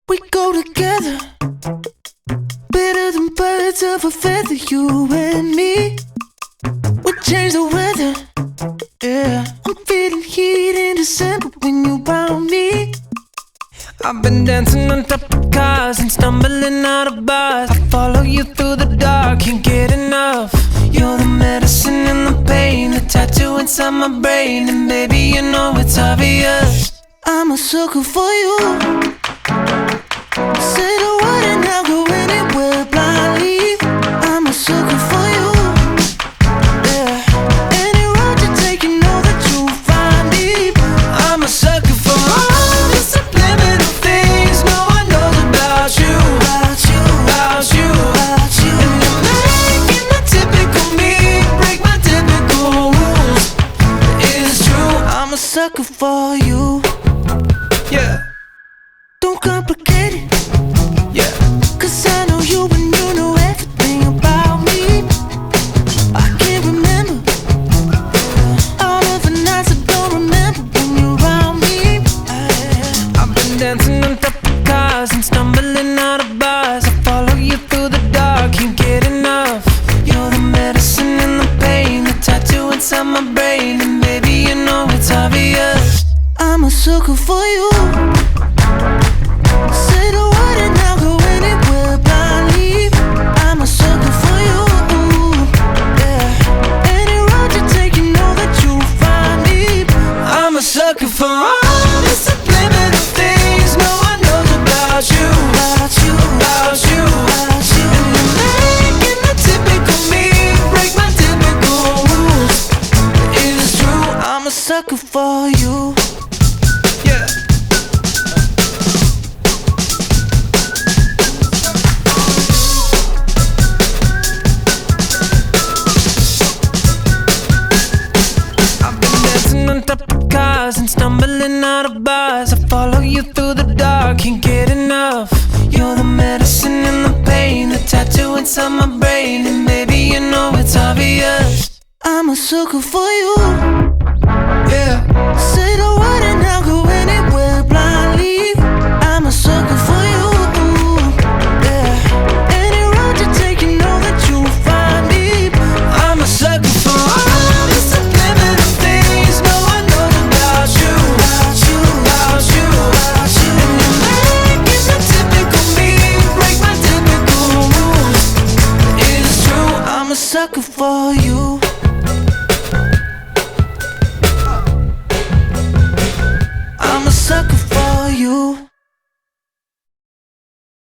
We go together, better than birds of a feather, you and me. We change the weather, yeah. I'm feeling heat in December when you found me. I've been dancing on top of cars and stumbling out of bars. I follow you through the dark, can't get enough. You're the medicine and the pain, the tattoo inside my brain. And baby, you know it's obvious, I'm a sucker for you. Say the word and I'll go anywhere blindly. I'm a sucker for you, yeah. Any road you take, you know that you'll find me. I'm a sucker for all the subliminal things no one knows about you, about you, about you, about you. And you're making the typical me break my typical rules. It's true, I'm a sucker for you, yeah. Don't complicate it, yeah. Cause I know you and you know everything about me. I can't remember all of the nights I don't remember when you're around me. I've been dancing on top of cars and stumbling out of bars. I follow you through the dark, can't get enough. You're the medicine and the pain, the tattoo inside my brain. And baby, you know it's obvious, I'm a sucker for you. Say the word and I'll go anywhere blindly. I'm a sucker for you, yeah. Any road you take, you know that you'll find me. I'm a sucker for all the subliminal things no one knows about you, about you, about you, about you. And you're making the typical me break my typical rules. It is true, I'm a sucker for you, yeah. On top of cars and stumbling out of bars. I follow you through the dark, can't get enough. You're the medicine and the pain, the tattoo inside my brain. And baby, you know it's obvious, I'm a sucker for you, yeah. Say the word and I'll go anywhere blindly. I'm a sucker for you, yeah. Any road you take, you know that you'll find me. I'm a sucker for all the subliminal things no one knows about you, about you, about you, about you. And you're making the typical me break my typical rules. It is true, I'm a sucker for